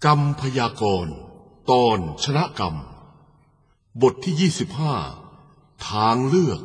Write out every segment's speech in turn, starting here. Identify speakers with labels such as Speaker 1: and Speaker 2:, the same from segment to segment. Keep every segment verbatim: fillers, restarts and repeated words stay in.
Speaker 1: กรรมพยากรณ์ตอนชนะกรรมบทที่ยี่สิบห้าทางเลือก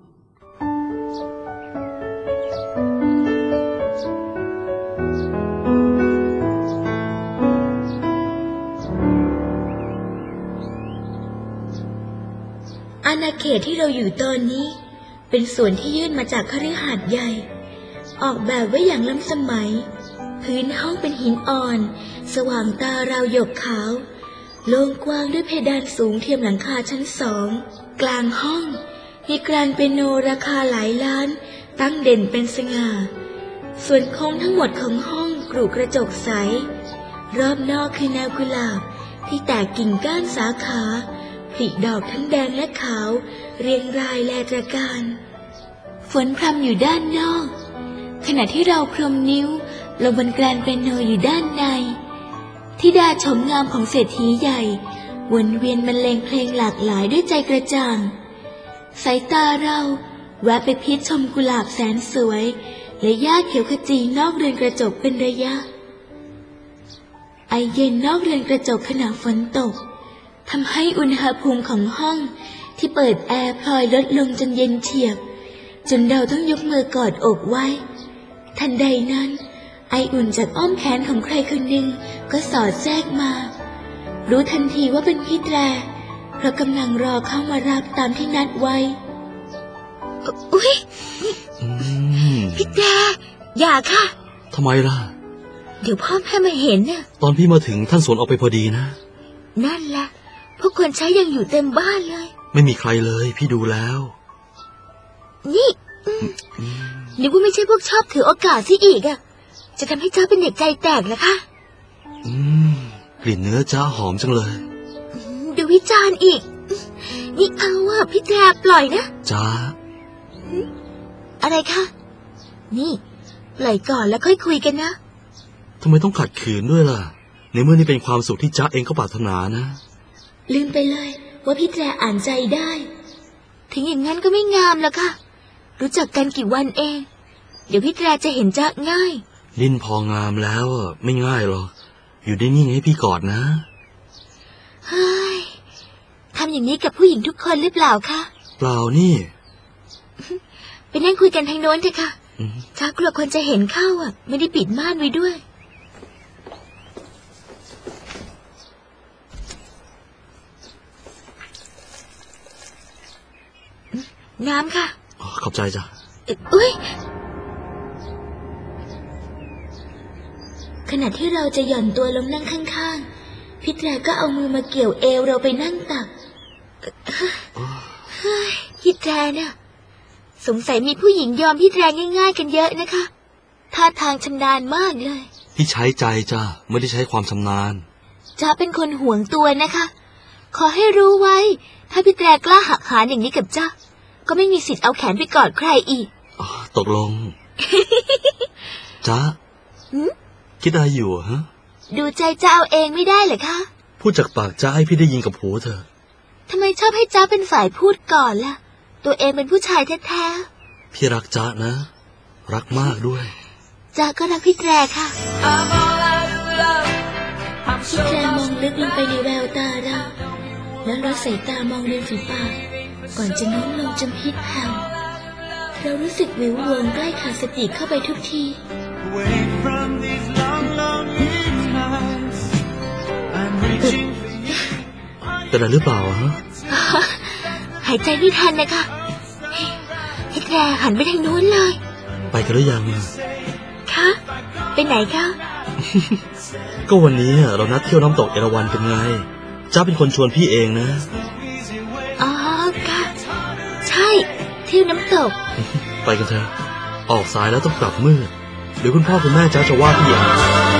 Speaker 2: อาณาเขตที่เราอยู่ตอนนี้เป็นส่วนที่ยื่นมาจากคฤหาสน์ใหญ่ออกแบบไว้อย่างล้ำสมัยพื้นห้องเป็นหินอ่อนสว่างตาราวหยกขาวโล่งกว้างด้วยเพดานสูงเทียมหลังคาชั้นสองกลางห้องมีแกรนเปียโนราคาหลายล้านตั้งเด่นเป็นสง่าส่วนโค้งทั้งหมดของห้องกรูกระจกใสรอบนอกคือแนวกุหลาบที่แตกกิ่งก้านสาขาผลิดอกทั้งแดงและขาวเรียงรายแลตระการฝนพรำอยู่ด้านนอกขณะที่เราพรมนิ้วลงบนแกรนเปียโนอยู่ด้านในธิดาชมงามของเศรษฐีใหญ่วนเวียนบรรเลงเพลงหลากหลายด้วยใจกระจ่างสายตาเราแวะไปพิจชมกุหลาบแสนสวยและหญ้าเขียวขจีนอกเรือนกระจกเป็นระยะไอเย็นนอกเรือนกระจกขณะฝนตกทำให้อุณหภูมิของห้องที่เปิดแอร์พลอยลดลงจนเย็นเฉียบจนเราต้องยกมือกอดอกไว้ทันใดนั้นไออุ่นจากอ้อมแขนของใครคนหนึ่งก็สอดแทรกมารู้ทันทีว่าเป็นพี่แตรเพราะกำลังรอเข้ามารับตามที่นัดไว้อุ๊ยพี่แตรอย่าค่ะ
Speaker 3: ทำไมล่ะ
Speaker 2: เดี๋ยวพ่อแม่มาเห็นน่ะ
Speaker 3: ตอนพี่มาถึงท่านสวนออกไปพอดีนะ
Speaker 2: นั่นแหละพวกคนใช้ยังอยู่เต็มบ้านเลย
Speaker 3: ไม่มีใครเลยพี่ดูแล้ว
Speaker 2: นี่นึกว่าไม่ใช่พวกชอบถือโอกาสสิอีกอ่ะจะทำให้เจ้าเป็นเด็กใจแตกเหรอคะ
Speaker 3: อืมกลิ่นเนื้อจ้าหอมจังเลย
Speaker 2: ดูวิจารณ์อีกนี่เอาอ่ะพี่แตรปล่อยนะ
Speaker 3: จ้า
Speaker 2: อะไรคะนี่ปล่อยก่อนแล้วค่อยคุยกันนะ
Speaker 3: ทำไมต้องขัดขืนด้วยล่ะในเมื่อนี่เป็นความสุขที่จ้าเองก็ปรารถนานะ
Speaker 2: ลืมไปเลยว่าพี่แตรอ่านใจได้ถึงอย่างนั้นก็ไม่งามแล้วค่ะรู้จักกันกี่วันเองเดี๋ยวพี่แตรจะเห็นจ้าง่าย
Speaker 3: ลิ้นพองามแล้วไม่ง่ายหรอกอยู่ได้นิ่งให้พี่กอดนะ
Speaker 2: เฮ้ยทำอย่างนี้กับผู้หญิงทุกคนหรือเปล่าคะ
Speaker 3: เปล่านี่
Speaker 2: ไปนั่งคุยกันทางโน้นเถอะค่ะจ้ากลัวคนจะเห็นเข้าอ่ะไม่ได้ปิดม่านไว้ด้วยน้ำค่ะ
Speaker 3: ขอบใจจ้ะ
Speaker 2: อุ๊ยขณะที่เราจะหย่อนตัวลงนั่งข้างๆพี่แตรก็เอามือมาเกี่ยวเอวเราไปนั่งตักพี่แตรเนี่ยสงสัยมีผู้หญิงยอมพี่แตรง่ายๆกันเยอะนะคะท่าทางชำนาญมากเลย
Speaker 3: พี่ใช้ใจจ้ะไม่ได้ใช้ความชำนาญ
Speaker 2: จ้าเป็นคนห่วงตัวนะคะขอให้รู้ไว้ถ้าพี่แตรกล้าหักหานอย่างนี้กับจ้าก็ไม่มีสิทธิ์เอาแขนไปกอดใครอีก
Speaker 3: ตกลง จ้าคิดอะไรอยู่ฮะ
Speaker 2: ดูใจจ้าเอาเองไม่ได้เหรอคะ
Speaker 3: พูดจากปากจ้าให้พี่ได้ยินกับหูเธอ
Speaker 2: ทำไมชอบให้จ้าเป็นฝ่ายพูดก่อนล่ะตัวเองเป็นผู้ชายแท้
Speaker 3: ๆพี่รักจ้านะรักมากด้วย
Speaker 2: จ้าก็รักพี่แตรค่ะพี่แตรมองลึกลงไปในแววตาเราแล้วลดสายตามองริมฝีปากก่อนจะโน้มลงจนพิษแผ่วเรารู้สึกวิววงใกล้ขาดสติเข้าไปทุกที
Speaker 3: เป็นอะไรหรือเปล่าฮะ
Speaker 2: หายใจไม่ทันนะคะพี่แตรหันไปทางโน้นเลย
Speaker 3: ไปกันหรือยัง
Speaker 2: คะไปไหนคะ
Speaker 3: ก็วันนี้เรานัดเที่ยวน้ำตกเอราวัณเป็นไงจ้าเป็นคนชวนพี่เองนะ
Speaker 2: อ๋อค่ะใช่เที่ยวน้ำตก
Speaker 3: ไปกันเถอะออกสายแล้วต้องกลับมืดเดี๋ยวคุณพ่อคุณแม่จ้าจะว่าพี่อย่าง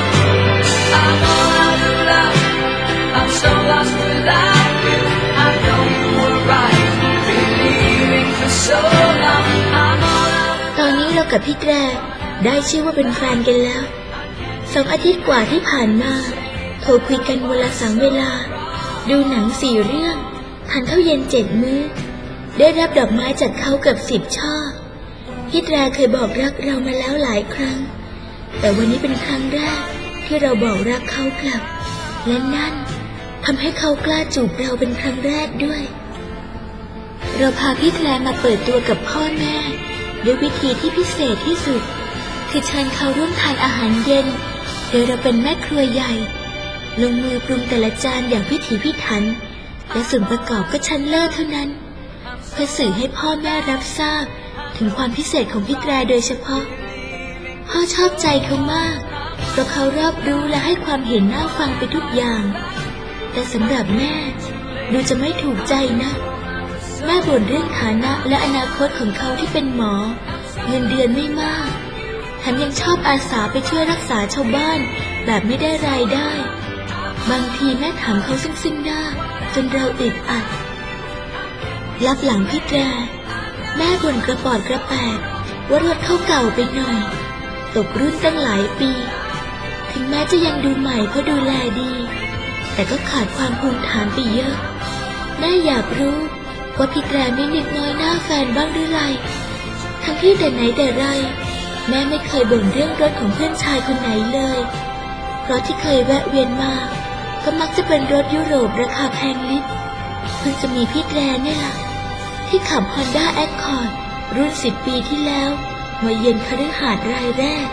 Speaker 2: ตอนนี้เรากับพี่แตรได้ชื่อว่าเป็นแฟนกันแล้วสองอาทิตย์กว่าที่ผ่านมาโทรคุยกันวันละสามเวลาดูหนังสี่เรื่องทานข้าวเย็นเจ็ดมื้อได้รับดอกไม้จากเขาเกือบสิบช่อพี่แตรเคยบอกรักเรามาแล้วหลายครั้งแต่วันนี้เป็นครั้งแรกที่เราบอกรักเขากลับและนั่นทำให้เขากล้าจูบเราเป็นครั้งแรกด้วยเราพาพี่แทรมาเปิดตัวกับพ่อแม่ด้วยวิธีที่พิเศษที่สุดคือเชิญเขาร่วมทานอาหารเย็นโดยเราเป็นแม่ครัวใหญ่ลงมือปรุงแต่ละจานอย่างพิถีพิถันและส่วนประกอบก็ชั้นเลิศเท่านั้นเพื่อสื่อให้พ่อแม่รับทราบถึงความพิเศษของพี่แตรโดยเฉพาะพ่อชอบใจเขามากเพราะเขารอบรู้และให้ความเห็นน่าฟังไปทุกอย่างแต่สำหรับแม่ดูจะไม่ถูกใจนะแม่บ่นเรื่องฐานะและอนาคตของเขาที่เป็นหมอเงินเดือนไม่มากแถมยังชอบอาสาไปช่วยรักษาชาวบ้านแบบไม่ได้รายได้บางทีแม่ถามเขาซึ่งๆหน้าจนเราอึดอัดรับหลังพี่แตรแม่บ่นกระปอดกระแปดว่ารถเขาเก่าไปหน่อยตกรุ่นตั้งหลายปีถึงแม้จะยังดูใหม่เพราะดูแลดีแต่ก็ขาดความภูมิฐานไปเยอะแม่อยากรู้ว่าพี่แตรไม่นึกน้อยหน้าแฟนบ้างหรือไรทั้งที่แต่ไหนแต่ไรแม่ไม่เคยบ่นเรื่องรถของเพื่อนชายคนไหนเลยเพราะที่เคยแวะเวียนมาก็มักจะเป็นรถยุโรปราคาแพงลิบเพิ่งจะมีพี่แตรเนี่ยล่ะที่ขับ Honda Accord รุ่นสิบปีที่แล้วมาเยือนคฤหาสน์รายแรก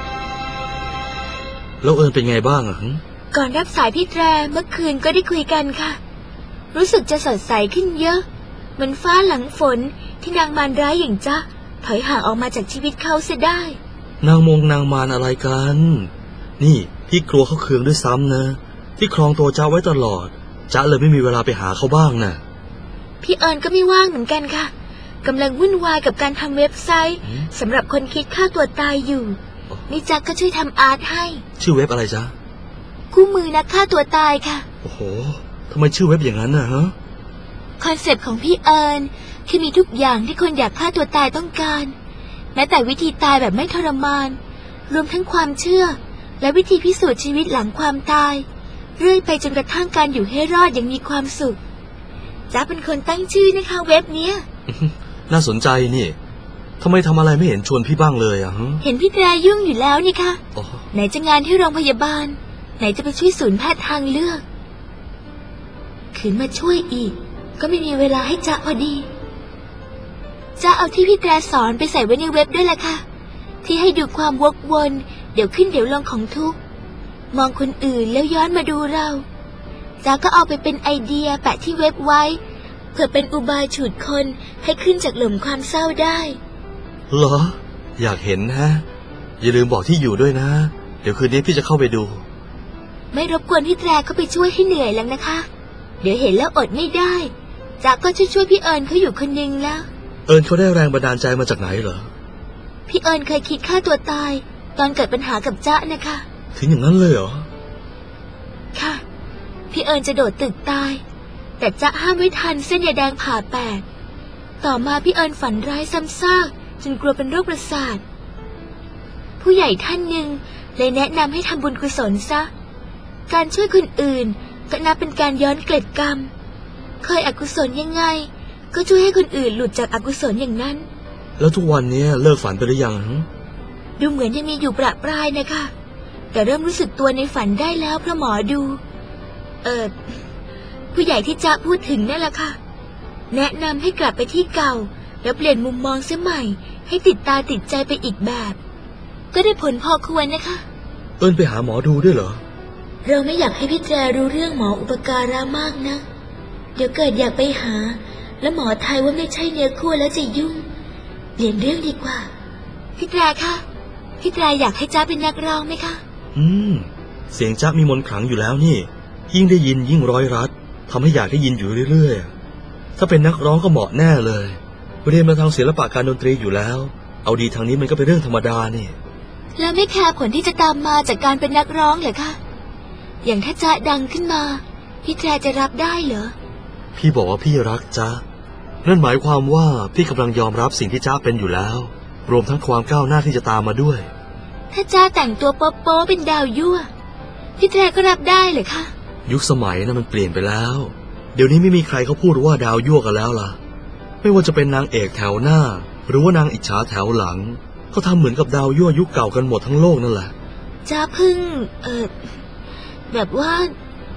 Speaker 3: แล้วเอิญเป็นไงบ้างอ่ะ
Speaker 2: ก่อนรับสายพี่แตรเมื่อคืนก็ได้คุยกันค่ะรู้สึกจะสดใสขึ้นเยอะเหมือนฟ้าหลังฝนที่นางมารร้ายอย่างจ๊ะถอยห่างออกมาจากชีวิตเขาเสียได้
Speaker 3: นางมงนางมารอะไรกันนี่พี่กลัวเขาเคืองด้วยซ้ำนะที่ครองตัวจ๊ะไว้ตลอดจ๊ะเลยไม่มีเวลาไปหาเขาบ้างนะ
Speaker 2: พี่เอิญก็ไม่ว่างเหมือนกันค่ะกำลังวุ่นวายกับการทำเว็บไซต์สำหรับคนคิดฆ่าตัวตายอยู่นี่จ๊ะก็ช่วยทำอาร์ตให้
Speaker 3: ชื่อเว็บอะไรจ๊ะ
Speaker 2: คู่มือนักฆ่าตัวตายค่ะ
Speaker 3: โอ้โหทำไมชื่อเว็บอย่างนั้นน่ะฮะ
Speaker 2: คอนเซปต์ของพี่เอิญคือมีทุกอย่างที่คนอยากฆ่าตัวตายต้องการแม้แต่วิธีตายแบบไม่ทรมานรวมทั้งความเชื่อและวิธีพิสูจน์ชีวิตหลังความตายเรื่อยไปจนกระทั่งการอยู่ให้รอดอย่างมีความสุขจ๊ะเป็นคนตั้งชื่อนะคะเว็บเนี้ย
Speaker 3: น่าสนใจนี่ทำไมทำอะไรไม่เห็นชวนพี่บ้างเลยอ่ะ
Speaker 2: เห็นพี่แตรยุ่งอยู่แล้วนี่คะไหนจะงานที่โรงพยาบาลไหนจะไปช่วยศูนย์แพทย์ทางเลือกขืนมาช่วยอีกก็ไม่มีเวลาให้จ๊ะพอดีจ๊ะเอาที่พี่แตรสอนไปใส่ไว้ในเว็บด้วยล่ะค่ะที่ให้ดูความวกวนเดี๋ยวขึ้นเดี๋ยวลงของทุกมองคนอื่นแล้วย้อนมาดูเราจ๊ะก็เอาไปเป็นไอเดียแปะที่เว็บไว้เพื่อเป็นอุบายฉุดคนให้ขึ้นจากหลุมความเศร้าได้
Speaker 3: เหรออยากเห็นนะอย่าลืมบอกที่อยู่ด้วยนะเดี๋ยวคืนนี้พี่จะเข้าไปดู
Speaker 2: ไม่รบกวนพี่แตรเขาไปช่วยให้เหนื่อยแล้วนะคะเดี๋ยวเห็นแล้วอดไม่ได้จ๊ะก็ช่วยช่วยพี่เอิญเขาอยู่คนนึงแล้ว
Speaker 3: เอิญเขาได้แรงบันดาลใจมาจากไหนเหรอ
Speaker 2: พี่เอิญเคยคิดฆ่าตัวตายตอนเกิดปัญหากับจ๊ะนะคะ
Speaker 3: ถึงอย่างนั้นเลยเหรอ
Speaker 2: ค่ะพี่เอิญจะโดดตึกตายแต่จ๊ะห้ามไว้ทันเส้นยาแดงผ่าแปดต่อมาพี่เอิญฝันร้ายซ้ำซากจนกลัวเป็นโรคประสาทผู้ใหญ่ท่านหนึ่งเลยแนะนำให้ทำบุญกุศลซะการช่วยคนอื่นก็นับเป็นการย้อนเกล็ดกรรมเคยอกุศลยังไงก็ช่วยให้คนอื่นหลุดจากอกุศลอย่างนั้น
Speaker 3: แล้วทุกวันนี้เลิกฝันไปหรือยัง
Speaker 2: ดูเหมือนยังมีอยู่ประปรายนะคะแต่เริ่มรู้สึกตัวในฝันได้แล้วเพราะหมอดูเออผู้ใหญ่ที่จ๊ะพูดถึงนั่นแหละค่ะแนะนำให้กลับไปที่เก่าแล้วเปลี่ยนมุมมองเสียใหม่ให้ติดตาติดใจไปอีกแบบก็ได้ผลพอควรนะคะ
Speaker 3: เอิญไปหาหมอดูด้วยเหรอ
Speaker 2: เราไม่อยากให้พี่แตรรู้เรื่องหมออุปการะมากนะเดี๋ยวเกิดอยากไปหาแล้วหมอทายว่าไม่ใช่เนื้อคู่แล้วจะยุ่งเปลี่ยนเรื่องดีกว่าพี่แตรคะพี่แตรอยากให้จ๊ะเป็นนักร้องไหมคะ
Speaker 3: อืมเสียงจ๊ะมีมนต์ขลังอยู่แล้วนี่ยิ่งได้ยินยิ่งร้อยรัดทำให้อยากได้ยินอยู่เรื่อยๆถ้าเป็นนักร้องก็เหมาะแน่เลยเรียนมาทางศิลปะการดนตรีอยู่แล้วเอาดีทางนี้มันก็เป็นเรื่องธรรมดานี่
Speaker 2: แล้วไม่แคร์ผลที่จะตามมาจากการเป็นนักร้องเหรอคะอย่างถ้าจ๊ะดังขึ้นมาพี่แตรจะรับได้เหรอ
Speaker 3: พี่บอกว่าพี่รักจ๊ะนั่นหมายความว่าพี่กำลังยอมรับสิ่งที่จ๊ะเป็นอยู่แล้วรวมทั้งความก้าวหน้าที่จะตามมาด้วย
Speaker 2: ถ้าจ๊ะแต่งตัวโป๊ะๆเป็นดาวยั่วพี่แตรก็รับได้เหรอคะ
Speaker 3: ยุคสมัยนั้นมันเปลี่ยนไปแล้วเดี๋ยวนี้ไม่มีใครเขาพูดว่าดาวยั่วกันแล้วล่ะไม่ว่าจะเป็นนางเอกแถวหน้าหรือว่านางอิจฉาแถวหลังเขาทำเหมือนกับดาวยั่วยุคเก่ากันหมดทั้งโลกนั่นแหละ
Speaker 2: จ๊ะพึ่งเออแบบว่า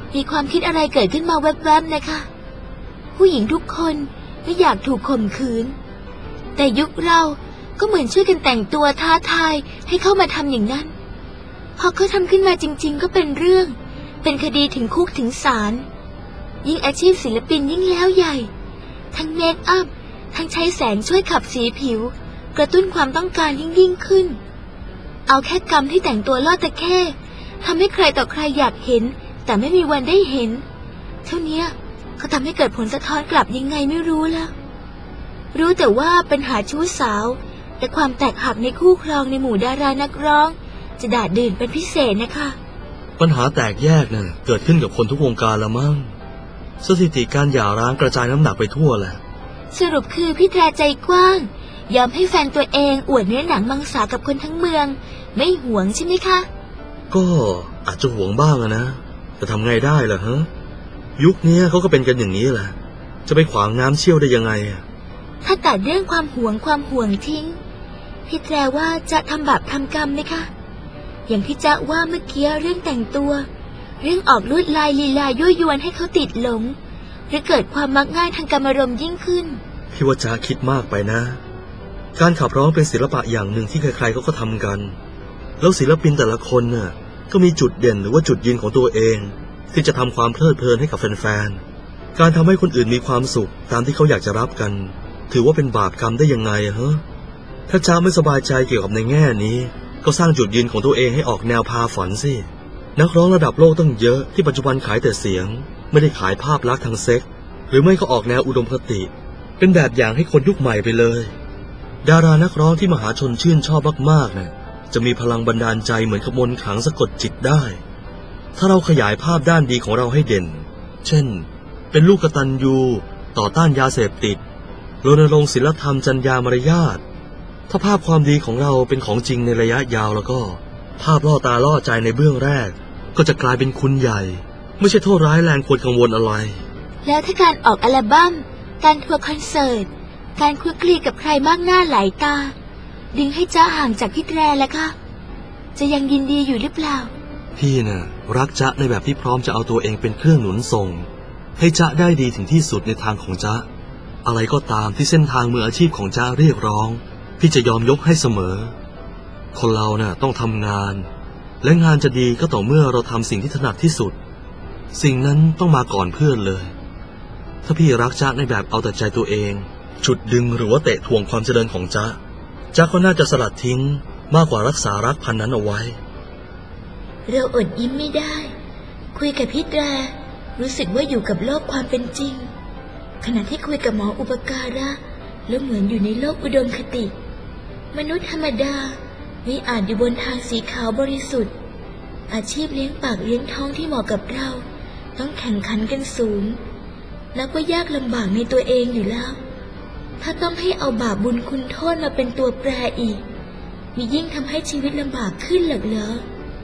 Speaker 2: มีความคิดอะไรเกิดขึ้นมาแวบๆนะคะผู้หญิงทุกคนไม่อยากถูกข่มขืนแต่ยุคเราก็เหมือนช่วยกันแต่งตัวท้าทายให้เข้ามาทำอย่างนั้นพอเขาทำขึ้นมาจริงๆก็เป็นเรื่องเป็นคดีถึงคุกถึงศาลยิ่งอาชีพศิลปินยิ่งแล้วใหญ่ทั้งเมคอัพทั้งใช้แสงช่วยขับสีผิวกระตุ้นความต้องการยิ่งยิ่งขึ้นเอาแค่กรรมที่แต่งตัวลอดตะเข้ทำให้ใครต่อใครอยากเห็นแต่ไม่มีวันได้เห็นเท่านี้เขาทำให้เกิดผลสะท้อนกลับยังไงไม่รู้แล้วรู้แต่ว่าปัญหาชู้สาวและความแตกหักในคู่ครองในหมู่ดารานักร้องจะด่าดื่นเป็นพิเศษนะคะ
Speaker 3: ปัญหาแตกแยกน่ะเกิดขึ้นกับคนทุกวงการละมั้งสถิติการหย่าร้างกระจายน้ำหนักไปทั่วแหละ
Speaker 2: สรุปคือพี่แตรใจกว้างยอมให้แฟนตัวเองอวดเนื้อหนังมังสากับคนทั้งเมืองไม่หวงใช่ไหมคะ
Speaker 3: ก็อาจจะหวงบ้างนะแต่ทำไงได้ล่ะฮะยุคนี้เขาก็เป็นกันอย่างนี้แหละจะไปขวางน้ำเชี่ยวได้ยังไง
Speaker 2: ถ้าตัดเรื่องความหวงความห่วงทิ้งพี่แตรว่าจะทำบาปทำกรรมไหมคะอย่างที่จ๊ะว่าเมื่อกี้เรื่องแต่งตัวเรื่องออกลวดลายลีลายั่วยวนให้เขาติดหลงหรือเกิดความมักง่ายทางกรรมารมณ์ยิ่งขึ้น
Speaker 3: พี่ว่าจ๊ะคิดมากไปนะการขับร้องเป็นศิลปะอย่างหนึ่งที่ใครๆเขาก็ทำกันแล้วศิลปินแต่ละคนน่ะก็มีจุดเด่นหรือว่าจุดยืนของตัวเองที่จะทำความเพลิดเพลินให้กับแฟนๆการทำให้คนอื่นมีความสุขตามที่เขาอยากจะรับกันถือว่าเป็นบาปกรรมได้ยังไงฮะถ้าจ๊ะไม่สบายใจเกี่ยวกับในแง่นี้ก็สร้างจุดยืนของตัวเองให้ออกแนวพาฝันสินักร้องระดับโลกตั้งเยอะที่ปัจจุบันขายแต่เสียงไม่ได้ขายภาพลักษณ์ทางเซ็กส์หรือไม่ก็ออกแนวอุดมคติเป็นแบบอย่างให้คนยุคใหม่ไปเลยดารานักร้องที่มหาชนชื่นชอบมากๆนะจะมีพลังบันดาลใจเหมือนกับมนต์ขลังสะกดจิตได้ถ้าเราขยายภาพด้านดีของเราให้เด่นเช่นเป็นลูกกตัญญูต่อต้านยาเสพติดรณรงค์ศีลธรรมจรรยามารยาทถ้าภาพความดีของเราเป็นของจริงในระยะยาวแล้วก็ภาพล่อตาล่อใจในเบื้องแรกก็จะกลายเป็นคุณใหญ่ไม่ใช่โทษร้ายแรงควรกังวลอะไร
Speaker 2: แล้วถ้าการออกอัลบั้มการทัวร์คอนเสิร์ตการคุยคลีกับใครมากหน้าหลายตาดึงให้จ๊ะห่างจากพี่แตรแล้วค่ะจะยังยินดีอยู่หรือเปล่า
Speaker 3: พี่น่ะรักจ๊ะในแบบที่พร้อมจะเอาตัวเองเป็นเครื่องหนุนส่งให้จ๊ะได้ดีถึงที่สุดในทางของจ๊ะอะไรก็ตามที่เส้นทางมืออาชีพของจ๊ะเรียกร้องพี่จะยอมยกให้เสมอคนเราน่ะต้องทำงานและงานจะดีก็ต่อเมื่อเราทำสิ่งที่ถนัดที่สุดสิ่งนั้นต้องมาก่อนเพื่อนเลยถ้าพี่รักจ๊ะในแบบเอาแต่ใจตัวเองฉุดดึงหรือว่าเตะทวงความเจริญของจ๊ะจ๊ะก็น่าจะสลัดทิ้งมากกว่ารักษารักพันนั้นเอาไว้
Speaker 2: เราอดยิ้มไม่ได้คุยกับพี่แตรรู้สึกว่าอยู่กับโลกความเป็นจริงขณะที่คุยกับหมออุปการะแล้วเหมือนอยู่ในโลกอุดมคติมนุษย์ธรรมดาไม่อาจอยู่บนทางสีขาวบริสุทธิ์อาชีพเลี้ยงปากเลี้ยงท้องที่เหมาะกับเราต้องแข่งขันกันสูงนับว่ายากลำบากในตัวเองอยู่แล้วถ้าต้องให้เอาบาปบุญคุณโทษมาเป็นตัวแปรอีกมียิ่งทำให้ชีวิตลำบากขึ้นหรอกเหรอ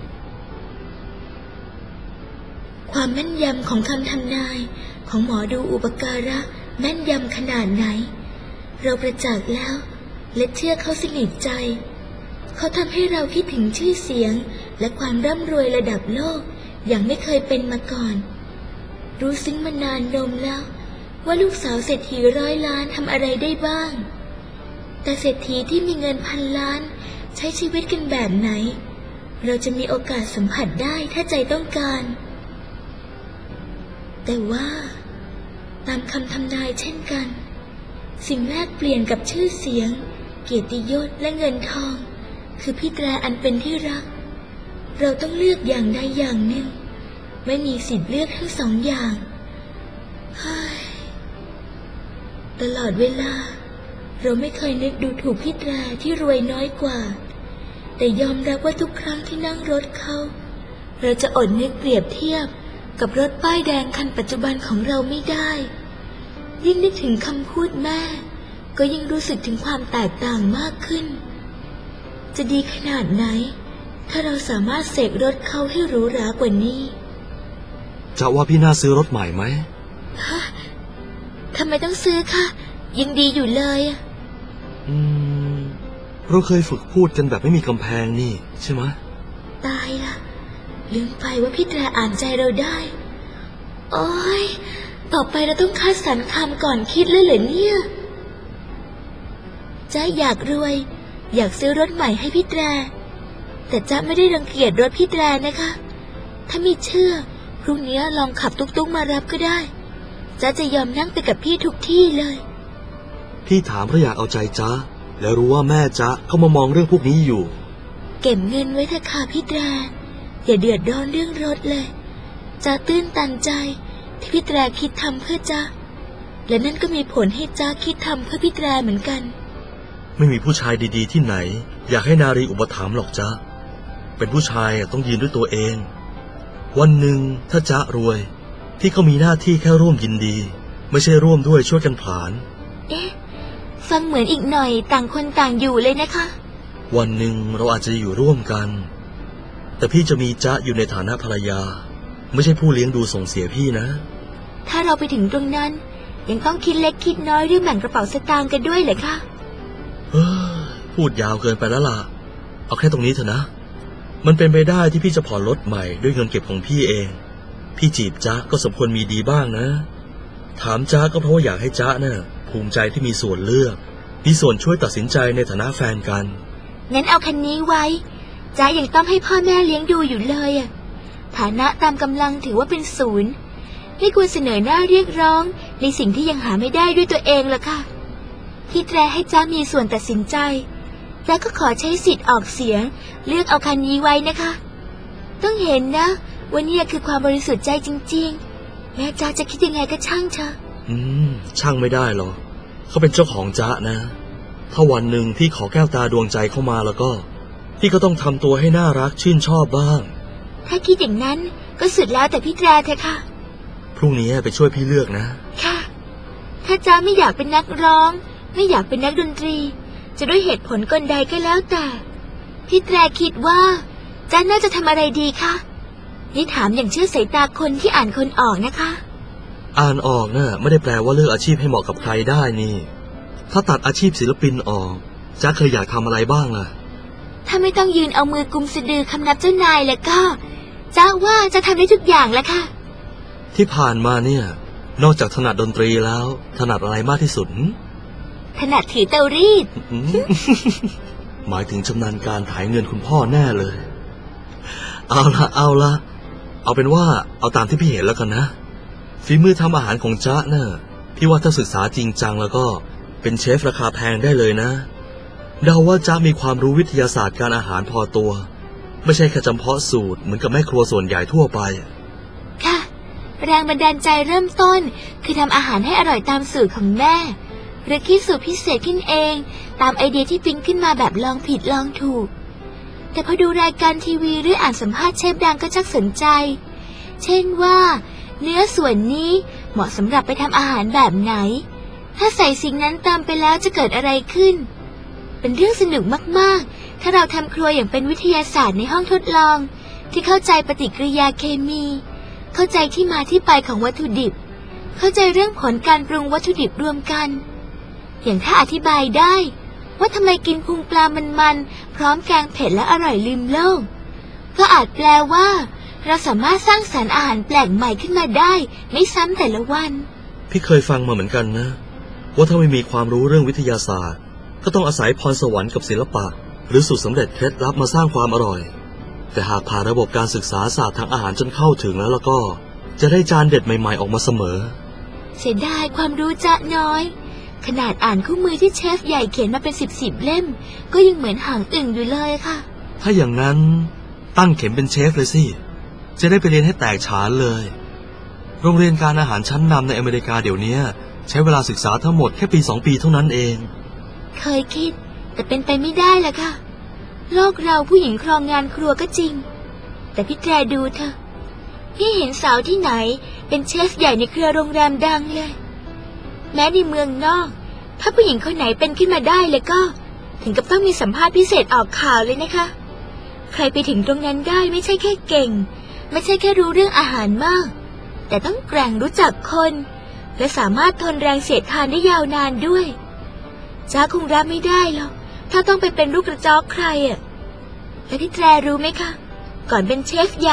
Speaker 2: ความแม่นยำของคำทำนายของหมอดูอุปการะแม่นยำขนาดไหนเราประจักษ์แล้วและเชื่อเขาสนิทใจเขาทำให้เราคิดถึงชื่อเสียงและความร่ำรวยระดับโลกอย่างไม่เคยเป็นมาก่อนรู้ซึ้งมานานนมแล้วว่าลูกสาวเศรษฐีร้อยล้านทำอะไรได้บ้างแต่เศรษฐีที่มีเงินพันล้านใช้ชีวิตกันแบบไหนเราจะมีโอกาสสัมผัสได้ถ้าใจต้องการแต่ว่าตามคำทำนายเช่นกันสิ่งแรกเปลี่ยนกับชื่อเสียงเกียรติยศและเงินทองคือพี่แตรอันเป็นที่รักเราต้องเลือกอย่างใดอย่างหนึ่งไม่มีสิทธิ์เลือกทั้งสองอย่างตลอดเวลาเราไม่เคยนึกดูถูกพี่แตรที่รวยน้อยกว่าแต่ยอมรับว่าทุกครั้งที่นั่งรถเขาเราจะอดนึกเปรียบเทียบกับรถป้ายแดงคันปัจจุบันของเราไม่ได้ยิ่งนึกถึงคำพูดแม่ก็ยิ่งรู้สึกถึงความแตกต่างมากขึ้นจะดีขนาดไหนถ้าเราสามารถเสกรถเขาให้หรูหรากว่านี้
Speaker 3: จะว่าพี่น่าซื้อรถใหม่ไหม
Speaker 2: ฮะทำไมต้องซื้อคะยังดีอยู่เลย
Speaker 3: อืมเราเคยฝึกพูดกันแบบไม่มีกำแพงนี่ใช่ไหม
Speaker 2: ตายละลืมไปว่าพี่แตรอ่านใจเราได้โอ๊ยต่อไปเราต้องคัดสรรคำก่อนคิดเลยเหรอเนี่ยจ๊ะอยากรวยอยากซื้อรถใหม่ให้พี่แตรแต่จ๊ะไม่ได้รังเกียจรถพี่แตรนะคะถ้าไม่เชื่อพรุ่งนี้ลองขับตุ๊กๆมารับก็ได้จ๊ะจะยอมนั่งไปกับพี่ทุกที่เลย
Speaker 3: พี่ถามเพราะอยากเอาใจจ๊ะแล้วรู้ว่าแม่จ๊ะเขามามองเรื่องพวกนี้อยู่
Speaker 2: เก็บเงินไว้เถอะค่ะพี่แตรอย่าเดือดร้อนเรื่องรถเลยจ๊ะตื้นตันใจที่พี่แตรคิดทำเพื่อจ๊ะและนั่นก็มีผลให้จ๊ะคิดทำเพื่อพี่แตรเหมือนกัน
Speaker 3: ไม่มีผู้ชายดีๆที่ไหนอยากให้นารีอุปถัมภ์หรอกจ๊ะเป็นผู้ชายต้องยืนด้วยตัวเองวันหนึ่งถ้าจ๊ะรวยพี่ก็มีหน้าที่แค่ร่วมยินดีไม่ใช่ร่วมด้วยช่วยกันผลาญ
Speaker 2: เอ๊ะฟังเหมือนอีกหน่อยต่างคนต่างอยู่เลยนะคะ
Speaker 3: วันหนึ่งเราอาจจะอยู่ร่วมกันแต่พี่จะมีจ๊ะอยู่ในฐานะภรรยาไม่ใช่ผู้เลี้ยงดูส่งเสียพี่นะ
Speaker 2: ถ้าเราไปถึงตรงนั้นยังต้องคิดเล็กคิดน้อยเรื่องแบ่งกระเป๋าสตางค์กันด้วยเหรอคะ
Speaker 3: เฮ้ยพูดยาวเกินไปแล้วล่ะเอาแค่ตรงนี้เถอะนะมันเป็นไปได้ที่พี่จะผ่อนรถใหม่ด้วยเงินเก็บของพี่เองพี่จีบจ๊ะก็สมควรมีดีบ้างนะถามจ๊ะก็เพราะว่าอยากให้จ๊ะน่ะภูมิใจที่มีส่วนเลือกมีส่วนช่วยตัดสินใจในฐานะแฟนกัน
Speaker 2: งั้นเอาคันนี้ไว้จ๊ะยังต้องให้พ่อแม่เลี้ยงดูอยู่เลยอะฐานะตามกำลังถือว่าเป็นศูนย์ไม่ควรเสนอหน้าเรียกร้องในสิ่งที่ยังหาไม่ได้ด้วยตัวเองล่ะค่ะพี่แตรให้จ๊ะมีส่วนตัดสินใจจ๊ะก็ขอใช้สิทธิ์ออกเสียงเลือกเอาคันนี้ไว้นะคะต้องเห็นนะว่านี่คือความบริสุทธิ์ใจจริงๆแม้จ๊ะจะคิดยังไงก็ช่างเถอะ
Speaker 3: อืมช่างไม่ได้หรอกเขาเป็นเจ้าของจ๊ะนะถ้าวันหนึ่งพี่ขอแก้วตาดวงใจเข้ามาแล้วก็พี่ก็ต้องทำตัวให้น่ารักชื่นชอบบ้าง
Speaker 2: ถ้าคิดอย่างนั้นก็สุดแล้วแต่พี่แตรเถอะค่ะ
Speaker 3: พรุ่งนี้ไปช่วยพี่เลือกนะ
Speaker 2: ค่ะถ้าจ๊ะไม่อยากเป็นนักร้องไม่อยากเป็นนักดนตรีจะด้วยเหตุผลกลใดก็แล้วแต่พี่แตรคิดว่าจ๊ะน่าจะทำอะไรดีคะนี่ถามอย่างเชื่อสายตาคนที่อ่านคนออกนะคะ
Speaker 3: อ่านออกน่ะไม่ได้แปลว่าเลือกอาชีพให้เหมาะกับใครได้นี่ถ้าตัดอาชีพศิลปินออกจ๊ะเคยอยากทำอะไรบ้างล่ะ
Speaker 2: ถ้าไม่ต้องยืนเอามือกุมสะดือคำนับเจ้านายแล้วก็จ๊ะว่าจะทำได้ทุกอย่างแล้วค่ะ
Speaker 3: ที่ผ่านมาเนี่ยนอกจากถนัดดนตรีแล้วถนัดอะไรมากที่สุด
Speaker 2: ถนัดถือเตารีด
Speaker 3: หมายถึงชำนาญการถ่ายเงินคุณพ่อแน่เลยเอาละเอาละเอาเป็นว่าเอาตามที่พี่เห็นแล้วกันนะฝีมือทำอาหารของจ๊ะน่ะพี่ว่าถ้าศึกษาจริงจังแล้วก็เป็นเชฟราคาแพงได้เลยนะเดาว่าจ๊ะมีความรู้วิทยาศาสตร์การอาหารพอตัวไม่ใช่แค่จำเพาะสูตรเหมือนกับแม่ครัวส่วนใหญ่ทั่วไป
Speaker 2: ค่ะแรงบันดาลใจเริ่มต้นคือทำอาหารให้อร่อยตามสูตรของแม่หรือคิดสูตรพิเศษขึ้นเองตามไอเดียที่ปิ๊งขึ้นมาแบบลองผิดลองถูกแต่พอดูรายการทีวีหรืออ่านสัมภาษณ์เชฟดังก็ชักสนใจเช่นว่าเนื้อส่วนนี้เหมาะสำหรับไปทำอาหารแบบไหนถ้าใส่สิ่งนั้นตามไปแล้วจะเกิดอะไรขึ้นเป็นเรื่องสนุกมากๆถ้าเราทำครัวอย่างเป็นวิทยาศาสตร์ในห้องทดลองที่เข้าใจปฏิกิริยาเคมีเข้าใจที่มาที่ไปของวัตถุดิบเข้าใจเรื่องผลการปรุงวัตถุดิบรวมกันอย่างถ้าอธิบายได้ว่าทำไมกินพุงปลามันๆพร้อมแกงเผ็ดและอร่อยลืมโลกก็อาจแปลว่าเราสามารถสร้างสรรค์อาหารแปลกใหม่ขึ้นมาได้ไม่ซ้ำแต่ละวัน
Speaker 3: พี่เคยฟังมาเหมือนกันนะว่าถ้าไม่มีความรู้เรื่องวิทยาศาสตร์ก็ต้องอาศัยพรสวรรค์กับศิลปะหรือสูตรสำเร็จเคล็ดลับมาสร้างความอร่อยแต่หากผ่านระบบการศึกษาศาสตร์ทางอาหารจนเข้าถึงแล้วแล้วก็จะได้จานเด็ดใหม่ๆออกมาเสมอ
Speaker 2: เสียดายความรู้จ๊ะน้อยขนาดอ่านคู่มือที่เชฟใหญ่เขียนมาเป็นสิบสิบเล่มก็ยังเหมือนหางอึ่งอยู่เลยค่ะ
Speaker 3: ถ้าอย่างนั้นตั้งเข็มเป็นเชฟเลยสิจะได้ไปเรียนให้แตกฉานเลยโรงเรียนการอาหารชั้นนำในอเมริกาเดี๋ยวนี้ใช้เวลาศึกษาทั้งหมดแค่ปีสองปีเท่านั้นเอง
Speaker 2: เคยคิดแต่เป็นไปไม่ได้ล่ะค่ะโลกเราผู้หญิงครองงานครัวก็จริงแต่พี่แตรดูเถอะพี่เห็นสาวที่ไหนเป็นเชฟใหญ่ในเครือโรงแรมดังเลยแม้ในเมืองนอกถ้าผู้หญิงคนไหนเป็นขึ้นมาได้เลยก็ถึงกับต้องมีสัมภาษณ์พิเศษออกข่าวเลยนะคะใครไปถึงตรงนั้นได้ไม่ใช่แค่เก่งไม่ใช่แค่รู้เรื่องอาหารมากแต่ต้องแกร่งรู้จักคนและสามารถทนแรงเสียดทานได้ยาวนานด้วยจ๊ะคงรับไม่ได้หรอกถ้าต้องไปเป็นลูกกระจอกใครอ่ะและพี่แตรรู้ไหมคะก่อนเป็นเชฟใหญ่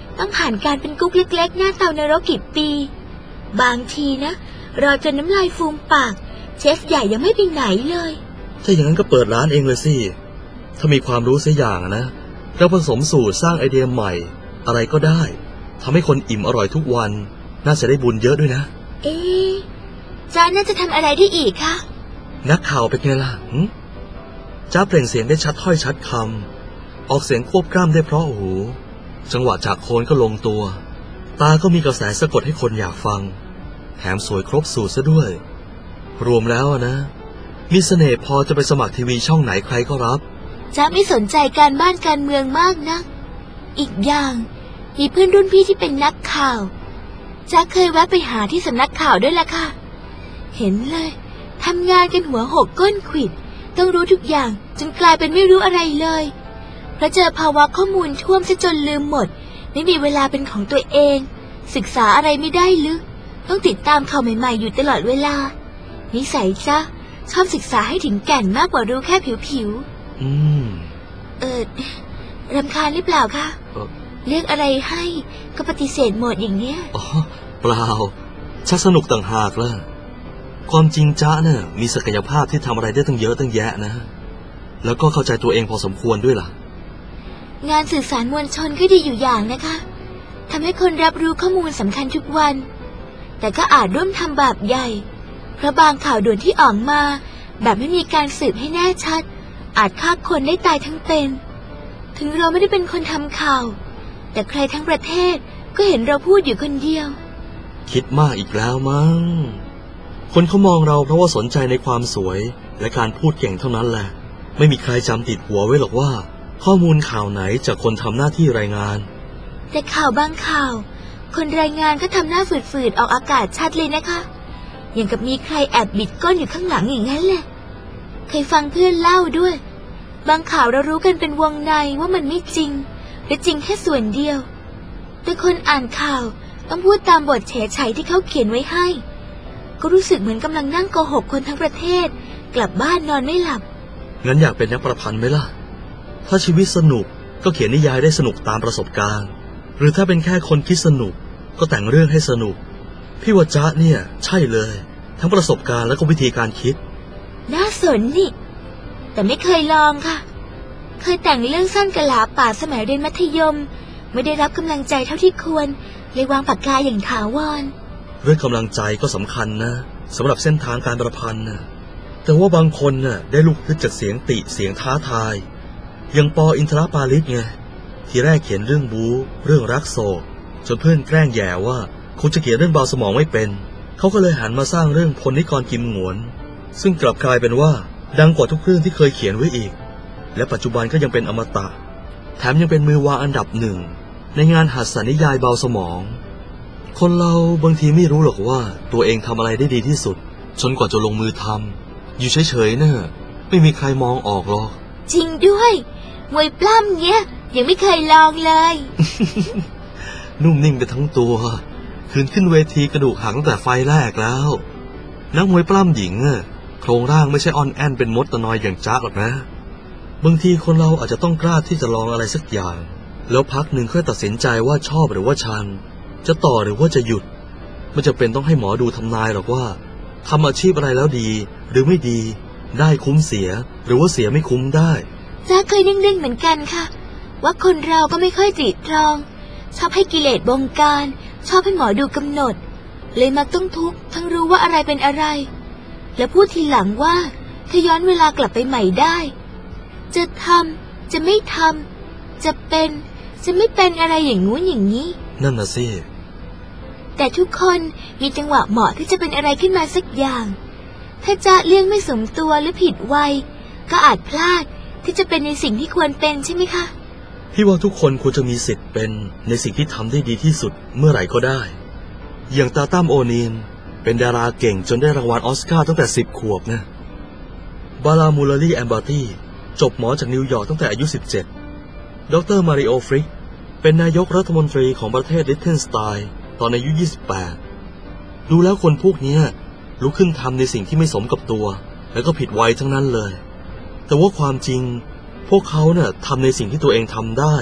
Speaker 2: ต้องผ่านการเป็นกุ๊กเล็กๆหน้าเตานรกกี่ปีบางทีนะรอจนน้ำลายฟูมปากเชฟใหญ่ยังไม่ไปไหนเลย
Speaker 3: ถ้าอย่างนั้นก็เปิดร้านเองเลยสิถ้ามีความรู้เสียอย่างนะเราผสมสูตรสร้างไอเดียใหม่อะไรก็ได้ทำให้คนอิ่มอร่อยทุกวันน่าจะได้บุญเยอะด้วยนะ
Speaker 2: เอ๊ะจ้าน่าจะทำอะไรได้อีกคะ
Speaker 3: นักข่าวเป็นไงล่ะจ้าเปล่งเสียงได้ชัดถ้อยชัดคำออกเสียงควบกล้ำได้เพราะหูจังหวะจากโคนก็ลงตัวตาก็มีกระแสสะกดให้คนอยากฟังแถมสวยครบสูตรซะด้วยรวมแล้วนะมีเสน่ห์พอจะไปสมัครทีวีช่องไหนใครก็รับ
Speaker 2: จ้าไม่สนใจการบ้านการเมืองมากนะอีกอย่างมีเพื่อนรุ่นพี่ที่เป็นนักข่าวจ้าเคยแวะไปหาที่สำนักข่าวด้วยล่ะค่ะเห็นเลยทำงานกันหัวหกก้นขวิดต้องรู้ทุกอย่างจนกลายเป็นไม่รู้อะไรเลยเพราะเจอภาวะข้อมูลท่วมซะจนลืมหมดไม่มีเวลาเป็นของตัวเองศึกษาอะไรไม่ได้ลึกต้องติดตามข่าวใหม่ๆอยู่ตลอดเวลานิสัยจ้าชอบศึกษาให้ถึงแก่นมากกว่ารู้แค่ผิวๆอืมเออรำคาญหรือเปล่าคะเรียกอะไรให้ก็ปฏิเสธหมดอย่างเนี้ย
Speaker 3: อ๋อเปล่าชักสนุกต่างหากล่ะความจริงจ๊ะเนี่ยมีศักยภาพที่ทำอะไรได้ตั้งเยอะตั้งแยะนะแล้วก็เข้าใจตัวเองพอสมควรด้วยล่ะ
Speaker 2: งานสื่อสารมวลชนก็ดีอยู่อย่างนะคะทำให้คนรับรู้ข้อมูลสำคัญทุกวันแต่ก็อาจร่วมทำบาปใหญ่เพราะบางข่าวด่วนที่ออกมาแบบไม่มีการสืบให้แน่ชัดอาจฆ่าคนได้ตายทั้งเป็นถึงเราไม่ได้เป็นคนทำข่าวแต่ใครทั้งประเทศก็เห็นเราพูดอยู่คนเดียว
Speaker 3: คิดมากอีกแล้วมั้งคนเขามองเราเพราะว่าสนใจในความสวยและการพูดเก่งเท่านั้นแหละไม่มีใครจำติดหัวไว้หรอกว่าข้อมูลข่าวไหนจากคนทำหน้าที่รายงาน
Speaker 2: แต่ข่าวบางข่าวคนรายงานก็ทำหน้าฝืดๆออกอากาศชัดเลยนะคะอย่างกับมีใครแอบบิดก้นอยู่ข้างหลังอย่างนั้นแหละเคยฟังเพื่อนเล่าด้วยบางข่าวเรารู้กันเป็นวงในว่ามันไม่จริงหรือจริงแค่ส่วนเดียวแต่คนอ่านข่าวต้องพูดตามบทเฉยๆที่เขาเขียนไว้ให้ก็รู้สึกเหมือนกำลังนั่งโกหกคนทั้งประเทศกลับบ้านนอนไม่หลับ
Speaker 3: งั้นอยากเป็นนักประพันธ์ไหมล่ะถ้าชีวิตสนุกก็เขียนนิยายได้สนุกตามประสบการณ์หรือถ้าเป็นแค่คนคิดสนุกก็แต่งเรื่องให้สนุกพี่ว่าจ๊ะเนี่ยใช่เลยทั้งประสบการณ์และก็วิธีการคิด
Speaker 2: น่าสนนี่แต่ไม่เคยลองค่ะเคยแต่งเรื่องสั้นกะลาป่าสมัยเรียนมัธยมไม่ได้รับกำลังใจเท่าที่ควรเลยวางปากกาอย่างถาวร
Speaker 3: เรื่องกำลังใจก็สำคัญนะสำหรับเส้นทางการประพันธ์นะแต่ว่าบางคนน่ะได้ลุกขึ้นจากเสียงติเสียงท้าทายอย่างปออินทรปาลิสไงทีแรกเขียนเรื่องบู๊เรื่องรักโศกจนเพื่อนแกล้งแย่ว่าคงจะเขียนเรื่องเบาสมองไม่เป็นเขาก็เลยหันมาสร้างเรื่องพลนิกรกิมหงวนซึ่งกลับกลายเป็นว่าดังกว่าทุกเรื่องที่เคยเขียนไว้อีกและปัจจุบันก็ยังเป็นอมตะแถมยังเป็นมือวางอันดับหนึ่งในงานหัตถนิยายเบาสมองคนเราบางทีไม่รู้หรอกว่าตัวเองทำอะไรได้ดีที่สุดจนกว่าจะลงมือทำอยู่เฉยๆเนี่ยไม่มีใครมองออกหรอก
Speaker 2: จริงด้วยมวยปล้ำเนี้ยยังไม่เคยลองเลย
Speaker 3: นุ่มนิ่งไปทั้งตัวคืนขึ้นเวทีกระดูกหักตั้งแต่ไฟแรกแล้วนักมวยปล้ำหญิงอะโครงร่างไม่ใช่อ่อนแอนเป็นมดตะนอยอย่างจ๊ากหรอกนะบางทีคนเราอาจจะต้องกล้าที่จะลองอะไรสักอย่างแล้วพักหนึ่งค่อยตัดสินใจว่าชอบหรือว่าชังจะต่อหรือว่าจะหยุดไม่จำเป็นต้องให้หมอดูทำนายหรอกว่าทำอาชีพอะไรแล้วดีหรือไม่ดีได้คุ้มเสียหรือว่าเสียไม่คุ้มได้
Speaker 2: จ้าเคยนิ่งๆเหมือนกันค่ะว่าคนเราก็ไม่ค่อยตรีตรองชอบให้กิเลสบงการชอบให้หมอดูกำหนดเลยมักต้องทุกข์ทั้งรู้ว่าอะไรเป็นอะไรแล้วพูดทีหลังว่าถ้าย้อนเวลากลับไปใหม่ได้จะทำจะไม่ทำจะเป็นจะไม่เป็นอะไรอย่างงู้นอย่างนี้
Speaker 3: นั่นน่ะสิ
Speaker 2: แต่ทุกคนมีจังหวะเหมาะที่จะเป็นอะไรขึ้นมาสักอย่างถ้าจะเลี่ยงไม่สมตัวหรือผิดวัยก็อาจพลาดที่จะเป็นในสิ่งที่ควรเป็นใช่ไหมคะ
Speaker 3: พี่ว่าทุกคนควรจะมีสิทธิ์เป็นในสิ่งที่ทำได้ดีที่สุดเมื่อไหร่ก็ได้อย่างตาตั้มโอนีนเป็นดาราเก่งจนได้รางวัลออสการ์ตั้งแต่สิบขวบนะบาลามูลารีแอมบาตี้จบหมอจากนิวยอร์กตั้งแต่อายุสิบเจ็ดดรมาริโอฟริกเป็นนายกรัฐมนตรีของประเทศลิเทนสไตน์ตอนอายุยี่สิบแปดดูแล้วคนพวกนี้ลุกขึ้นทำในสิ่งที่ไม่สมกับตัวแล้วก็ผิดวัยทั้งนั้นเลยแต่ว่าความจริงพวกเขาเนี่ยทำในสิ่งที่ตัวเองทำได้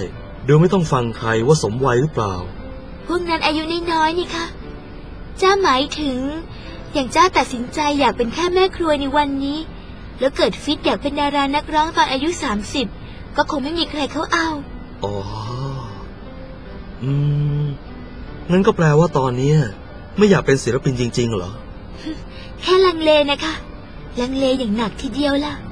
Speaker 3: โดยไม่ต้องฟังใครว่าสมวัยหรือเปล่า
Speaker 2: พวกนั้นอายุน้อยๆนี่คะจ้าหมายถึงอย่างจ้าตัดสินใจอยากเป็นแค่แม่ครัวในวันนี้แล้วเกิดฟิตอยากเป็นดารานักร้องตอนอายุสามสิบก็คงไม่มีใครเขาเอา
Speaker 3: อ๋ออืมงั้นก็แปลว่าตอนนี้ไม่อยากเป็นศิลปินจริงๆเหรอ
Speaker 2: แค่ลังเลนะคะลังเลอย่างหนักทีเดียวล่ะ